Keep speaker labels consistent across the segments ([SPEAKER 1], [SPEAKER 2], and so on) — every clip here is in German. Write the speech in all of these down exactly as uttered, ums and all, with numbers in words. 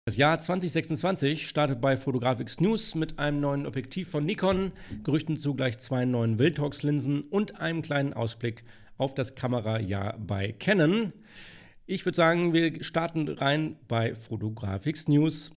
[SPEAKER 1] Das Jahr zwanzig sechsundzwanzig startet bei Photographics News mit einem neuen Objektiv von Nikon, Gerüchten zu gleich zwei neuen Viltrox-Linsen und einem kleinen Ausblick auf das Kamerajahr bei Canon. Ich würde sagen, wir starten rein bei Photographics News.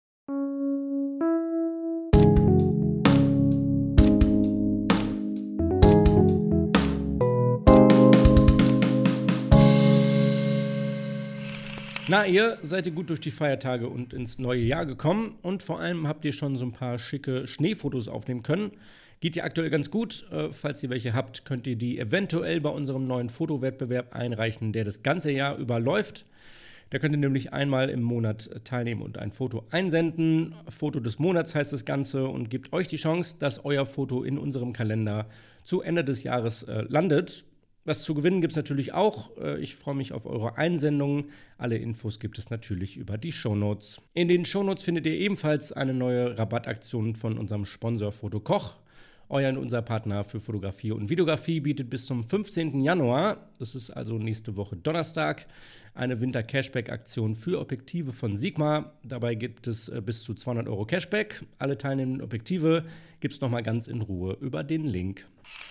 [SPEAKER 1] Na, ihr seid ihr gut durch die Feiertage und ins neue Jahr gekommen und vor allem habt ihr schon so ein paar schicke Schneefotos aufnehmen können. Geht ja aktuell ganz gut. Äh, falls ihr welche habt, könnt ihr die eventuell bei unserem neuen Fotowettbewerb einreichen, der das ganze Jahr über läuft. Da könnt ihr nämlich einmal im Monat teilnehmen und ein Foto einsenden. Foto des Monats heißt das Ganze und gibt euch die Chance, dass euer Foto in unserem Kalender zu Ende des Jahres äh, landet. Was zu gewinnen gibt es natürlich auch. Ich freue mich auf eure Einsendungen. Alle Infos gibt es natürlich über die Shownotes. In den Shownotes findet ihr ebenfalls eine neue Rabattaktion von unserem Sponsor Fotokoch. Euer und unser Partner für Fotografie und Videografie bietet bis zum fünfzehnten Januar, das ist also nächste Woche Donnerstag, eine Winter-Cashback-Aktion für Objektive von Sigma. Dabei gibt es bis zu zweihundert Euro Cashback. Alle teilnehmenden Objektive gibt es nochmal ganz in Ruhe über den Link.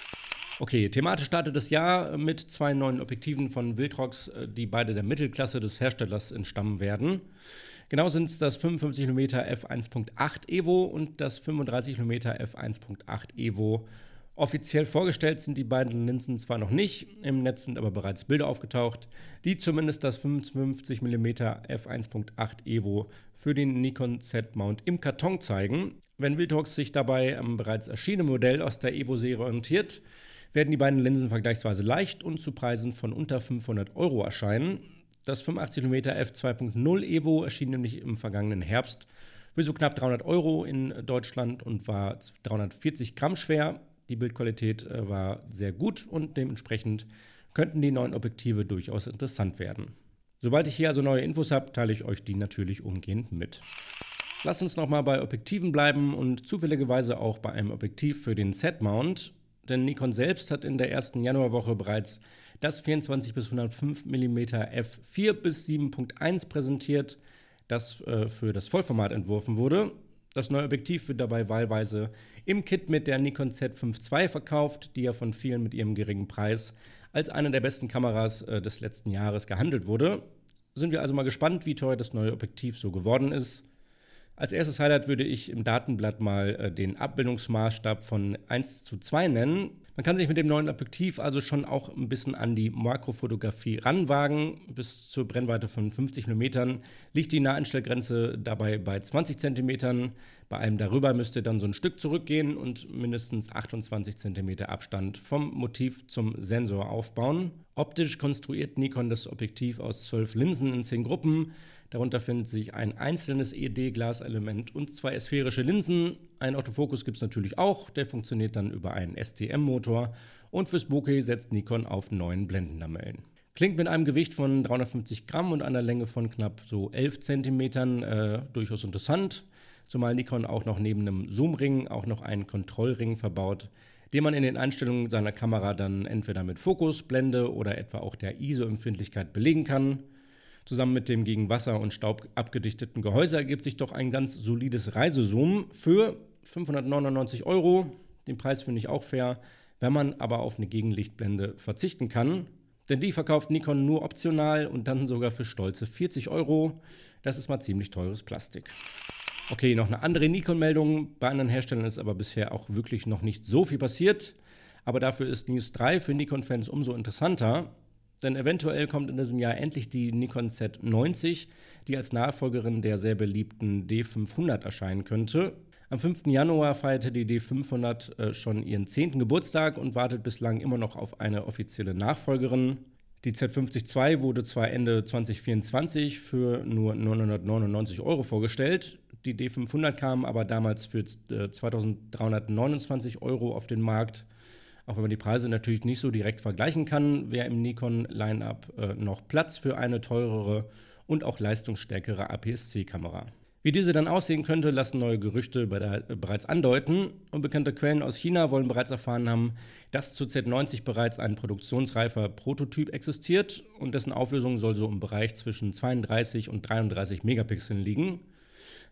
[SPEAKER 1] Okay, thematisch startet das Jahr mit zwei neuen Objektiven von Viltrox, die beide der Mittelklasse des Herstellers entstammen werden. Genau sind es das fünfundfünfzig Millimeter f eins Punkt acht Evo und das fünfunddreißig Millimeter f eins Punkt acht Evo. Offiziell vorgestellt sind die beiden Linsen zwar noch nicht, im Netz sind aber bereits Bilder aufgetaucht, die zumindest das fünfundfünfzig Millimeter f eins Punkt acht Evo für den Nikon Z-Mount im Karton zeigen. Wenn Viltrox sich dabei am bereits erschienenen Modell aus der Evo-Serie orientiert, werden die beiden Linsen vergleichsweise leicht und zu Preisen von unter fünfhundert Euro erscheinen. Das fünfundachtzig Millimeter f zwei Punkt null Evo erschien nämlich im vergangenen Herbst für so knapp dreihundert Euro in Deutschland und war dreihundertvierzig Gramm schwer. Die Bildqualität war sehr gut und dementsprechend könnten die neuen Objektive durchaus interessant werden. Sobald ich hier also neue Infos habe, teile ich euch die natürlich umgehend mit. Lasst uns nochmal bei Objektiven bleiben und zufälligerweise auch bei einem Objektiv für den Z-Mount. Denn Nikon selbst hat in der ersten Januarwoche bereits das vierundzwanzig bis hundertfünf Millimeter f vier bis sieben Punkt eins präsentiert, das äh, für das Vollformat entworfen wurde. Das neue Objektiv wird dabei wahlweise im Kit mit der Nikon Z fünf zwei verkauft, die ja von vielen mit ihrem geringen Preis als eine der besten Kameras äh, des letzten Jahres gehandelt wurde. Sind wir also mal gespannt, wie teuer das neue Objektiv so geworden ist. Als erstes Highlight würde ich im Datenblatt mal äh, den Abbildungsmaßstab von eins zu zwei nennen. Man kann sich mit dem neuen Objektiv also schon auch ein bisschen an die Makrofotografie ranwagen. Bis zur Brennweite von fünfzig Millimeter liegt die Naheinstellgrenze dabei bei zwanzig Zentimeter. Bei allem darüber müsst ihr dann so ein Stück zurückgehen und mindestens achtundzwanzig Zentimeter Abstand vom Motiv zum Sensor aufbauen. Optisch konstruiert Nikon das Objektiv aus zwölf Linsen in zehn Gruppen. Darunter findet sich ein einzelnes E D-Glaselement und zwei sphärische Linsen. Ein Autofokus gibt es natürlich auch, der funktioniert dann über einen S T M-Motor. Und fürs Bokeh setzt Nikon auf neun Blendenlamellen. Klingt mit einem Gewicht von dreihundertfünfzig Gramm und einer Länge von knapp so elf Zentimetern äh, durchaus interessant. Zumal Nikon auch noch neben einem Zoomring auch noch einen Kontrollring verbaut, den man in den Einstellungen seiner Kamera dann entweder mit Fokus, Blende oder etwa auch der I S O-Empfindlichkeit belegen kann. Zusammen mit dem gegen Wasser und Staub abgedichteten Gehäuse ergibt sich doch ein ganz solides Reisezoom für fünfhundertneunundneunzig Euro. Den Preis finde ich auch fair, wenn man aber auf eine Gegenlichtblende verzichten kann. Denn die verkauft Nikon nur optional und dann sogar für stolze vierzig Euro. Das ist mal ziemlich teures Plastik. Okay, noch eine andere Nikon-Meldung. Bei anderen Herstellern ist aber bisher auch wirklich noch nicht so viel passiert. Aber dafür ist News drei für Nikon-Fans umso interessanter. Denn eventuell kommt in diesem Jahr endlich die Nikon Z neunzig, die als Nachfolgerin der sehr beliebten D fünfhundert erscheinen könnte. Am fünften Januar feierte die D fünfhundert äh, schon ihren zehnten Geburtstag und wartet bislang immer noch auf eine offizielle Nachfolgerin. Die Z fünfzig zwei wurde zwar Ende zwanzig vierundzwanzig für nur neunhundertneunundneunzig Euro vorgestellt, die D fünfhundert kam aber damals für äh, zweitausenddreihundertneunundzwanzig Euro auf den Markt. Auch wenn man die Preise natürlich nicht so direkt vergleichen kann, wäre im Nikon-Line-Up äh, noch Platz für eine teurere und auch leistungsstärkere A P S C-Kamera. Wie diese dann aussehen könnte, lassen neue Gerüchte bei der, äh, bereits andeuten. Unbekannte Quellen aus China wollen bereits erfahren haben, dass zur Z neunzig bereits ein produktionsreifer Prototyp existiert und dessen Auflösung soll so im Bereich zwischen zweiunddreißig und dreiunddreißig Megapixeln liegen.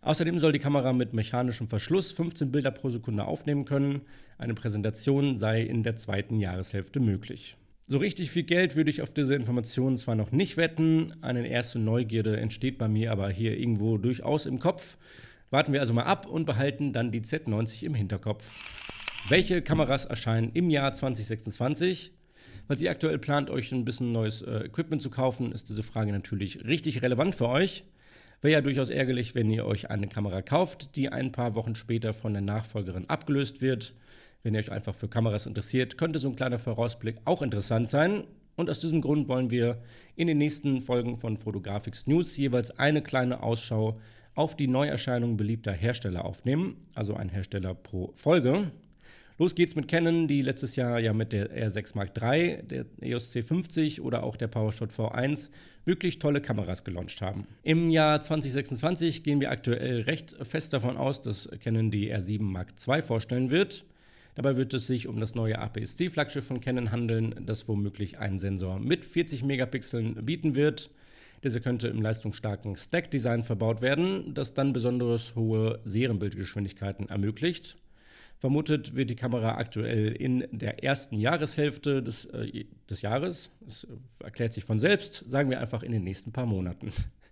[SPEAKER 1] Außerdem soll die Kamera mit mechanischem Verschluss fünfzehn Bilder pro Sekunde aufnehmen können. Eine Präsentation sei in der zweiten Jahreshälfte möglich. So richtig viel Geld würde ich auf diese Informationen zwar noch nicht wetten, eine erste Neugierde entsteht bei mir aber hier irgendwo durchaus im Kopf. Warten wir also mal ab und behalten dann die Z neunzig im Hinterkopf. Welche Kameras erscheinen im Jahr zwanzig sechsundzwanzig? Falls ihr aktuell plant, euch ein bisschen neues äh, Equipment zu kaufen, ist diese Frage natürlich richtig relevant für euch. Wäre ja durchaus ärgerlich, wenn ihr euch eine Kamera kauft, die ein paar Wochen später von der Nachfolgerin abgelöst wird. Wenn ihr euch einfach für Kameras interessiert, könnte so ein kleiner Vorausblick auch interessant sein. Und aus diesem Grund wollen wir in den nächsten Folgen von Photographics News jeweils eine kleine Ausschau auf die Neuerscheinungen beliebter Hersteller aufnehmen, also ein Hersteller pro Folge. Los geht's mit Canon, die letztes Jahr ja mit der R sechs Mark drei, der E O S C fünfzig oder auch der PowerShot V eins wirklich tolle Kameras gelauncht haben. Im Jahr zwanzig sechsundzwanzig gehen wir aktuell recht fest davon aus, dass Canon die R sieben Mark zwei vorstellen wird. Dabei wird es sich um das neue A P S C-Flaggschiff von Canon handeln, das womöglich einen Sensor mit vierzig Megapixeln bieten wird. Dieser könnte im leistungsstarken Stack-Design verbaut werden, das dann besonders hohe Serienbildgeschwindigkeiten ermöglicht. Vermutet wird die Kamera aktuell in der ersten Jahreshälfte des, äh, des Jahres. Das erklärt sich von selbst, sagen wir einfach in den nächsten paar Monaten.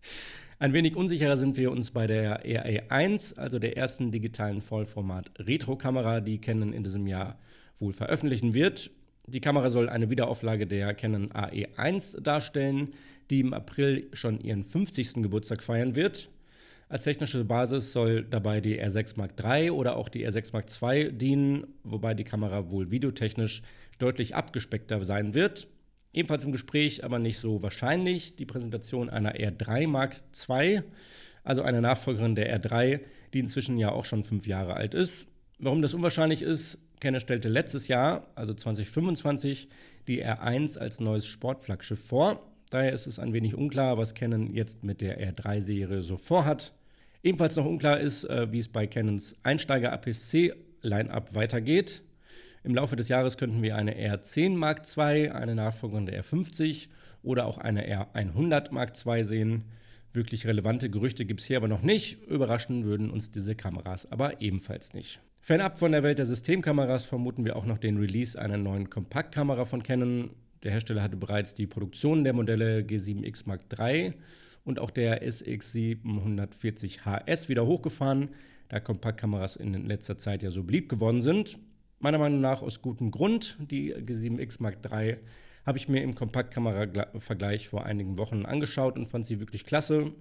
[SPEAKER 1] Ein wenig unsicherer sind wir uns bei der R A eins, also der ersten digitalen Vollformat-Retro-Kamera, die Canon in diesem Jahr wohl veröffentlichen wird. Die Kamera soll eine Wiederauflage der Canon A E eins darstellen, die im April schon ihren fünfzigsten Geburtstag feiern wird. Als technische Basis soll dabei die R sechs Mark drei oder auch die R sechs Mark zwei dienen, wobei die Kamera wohl videotechnisch deutlich abgespeckter sein wird. Ebenfalls im Gespräch, aber nicht so wahrscheinlich, die Präsentation einer R drei Mark zwei, also einer Nachfolgerin der R drei, die inzwischen ja auch schon fünf Jahre alt ist. Warum das unwahrscheinlich ist: Canon stellte letztes Jahr, also zwanzig fünfundzwanzig, die R eins als neues Sportflaggschiff vor. Daher ist es ein wenig unklar, was Canon jetzt mit der R drei Serie so vorhat. Ebenfalls noch unklar ist, äh, wie es bei Canons Einsteiger-A P S C-Line-Up weitergeht. Im Laufe des Jahres könnten wir eine R zehn Mark zwei, eine Nachfolgerin der R fünfzig oder auch eine R hundert Mark zwei sehen. Wirklich relevante Gerüchte gibt es hier aber noch nicht. Überraschen würden uns diese Kameras aber ebenfalls nicht. Fernab von der Welt der Systemkameras vermuten wir auch noch den Release einer neuen Kompaktkamera von Canon. Der Hersteller hatte bereits die Produktion der Modelle G sieben X Mark drei und auch der S X siebenhundertvierzig H S wieder hochgefahren, da Kompaktkameras in letzter Zeit ja so beliebt geworden sind. Meiner Meinung nach aus gutem Grund. Die G sieben X Mark drei habe ich mir im Kompaktkamera-Vergleich vor einigen Wochen angeschaut und fand sie wirklich klasse.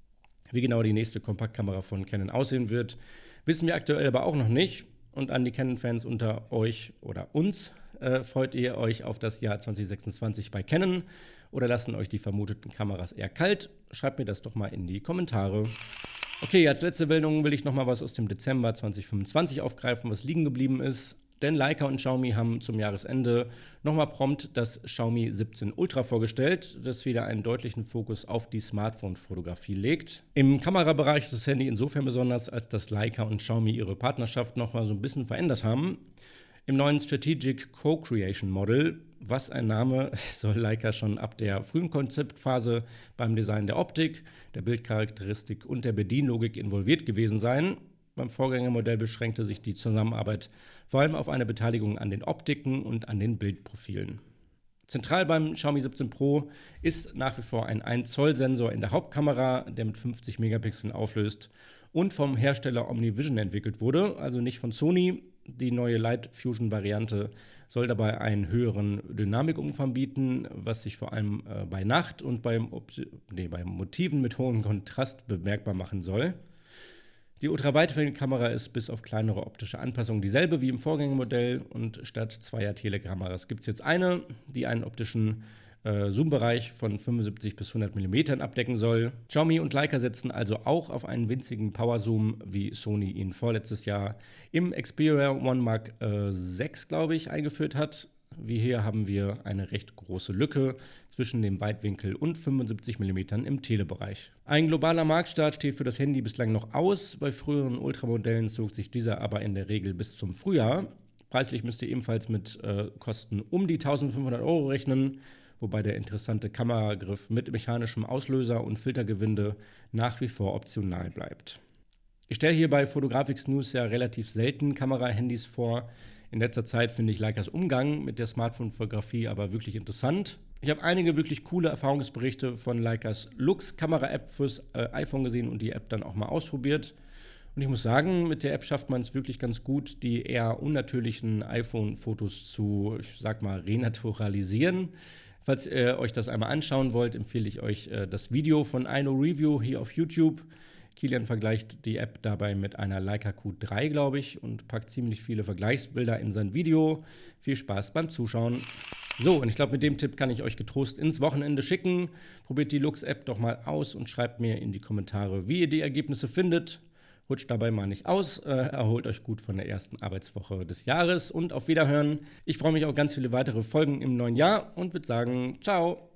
[SPEAKER 1] Wie genau die nächste Kompaktkamera von Canon aussehen wird, wissen wir aktuell aber auch noch nicht. Und an die Canon-Fans unter euch oder uns, äh, freut ihr euch auf das Jahr zwanzig sechsundzwanzig bei Canon oder lassen euch die vermuteten Kameras eher kalt? Schreibt mir das doch mal in die Kommentare. Okay, als letzte Meldung will ich noch mal was aus dem Dezember zwanzig fünfundzwanzig aufgreifen, was liegen geblieben ist. Denn Leica und Xiaomi haben zum Jahresende nochmal prompt das Xiaomi siebzehn Ultra vorgestellt, das wieder einen deutlichen Fokus auf die Smartphone-Fotografie legt. Im Kamerabereich ist das Handy insofern besonders, als dass Leica und Xiaomi ihre Partnerschaft nochmal so ein bisschen verändert haben. Im neuen Strategic Co-Creation Model, was ein Name, soll Leica schon ab der frühen Konzeptphase beim Design der Optik, der Bildcharakteristik und der Bedienlogik involviert gewesen sein. Beim Vorgängermodell beschränkte sich die Zusammenarbeit vor allem auf eine Beteiligung an den Optiken und an den Bildprofilen. Zentral beim Xiaomi siebzehn Pro ist nach wie vor ein ein Zoll Sensor in der Hauptkamera, der mit fünfzig Megapixeln auflöst und vom Hersteller OmniVision entwickelt wurde, also nicht von Sony. Die neue Light Fusion Variante soll dabei einen höheren Dynamikumfang bieten, was sich vor allem äh, bei Nacht und beim, nee, bei Motiven mit hohem Kontrast bemerkbar machen soll. Die Ultraweitwinkelkamera ist bis auf kleinere optische Anpassungen dieselbe wie im Vorgängermodell und statt zweier Telekameras gibt es jetzt eine, die einen optischen äh, Zoombereich von fünfundsiebzig bis hundert Millimeter abdecken soll. Xiaomi und Leica setzen also auch auf einen winzigen Powerzoom, wie Sony ihn vorletztes Jahr im Xperia One Mark äh, sechs, glaube ich, eingeführt hat. Wie hier haben wir eine recht große Lücke zwischen dem Weitwinkel und fünfundsiebzig Millimeter im Telebereich. Ein globaler Marktstart steht für das Handy bislang noch aus. Bei früheren Ultramodellen zog sich dieser aber in der Regel bis zum Frühjahr. Preislich müsst ihr ebenfalls mit äh, Kosten um die eintausendfünfhundert Euro rechnen, wobei der interessante Kameragriff mit mechanischem Auslöser und Filtergewinde nach wie vor optional bleibt. Ich stelle hier bei Photographics News ja relativ selten Kamerahandys vor. In letzter Zeit finde ich Leicas Umgang mit der Smartphone-Fotografie aber wirklich interessant. Ich habe einige wirklich coole Erfahrungsberichte von Leicas Lux-Kamera-App fürs äh, iPhone gesehen und die App dann auch mal ausprobiert. Und ich muss sagen, mit der App schafft man es wirklich ganz gut, die eher unnatürlichen iPhone-Fotos zu, ich sag mal, renaturalisieren. Falls ihr euch das einmal anschauen wollt, empfehle ich euch äh, das Video von Aino Review hier auf YouTube. Kilian vergleicht die App dabei mit einer Leica Q drei, glaube ich, und packt ziemlich viele Vergleichsbilder in sein Video. Viel Spaß beim Zuschauen. So, und ich glaube, mit dem Tipp kann ich euch getrost ins Wochenende schicken. Probiert die Lux-App doch mal aus und schreibt mir in die Kommentare, wie ihr die Ergebnisse findet. Rutscht dabei mal nicht aus, äh, erholt euch gut von der ersten Arbeitswoche des Jahres und auf Wiederhören. Ich freue mich auf ganz viele weitere Folgen im neuen Jahr und würde sagen, ciao.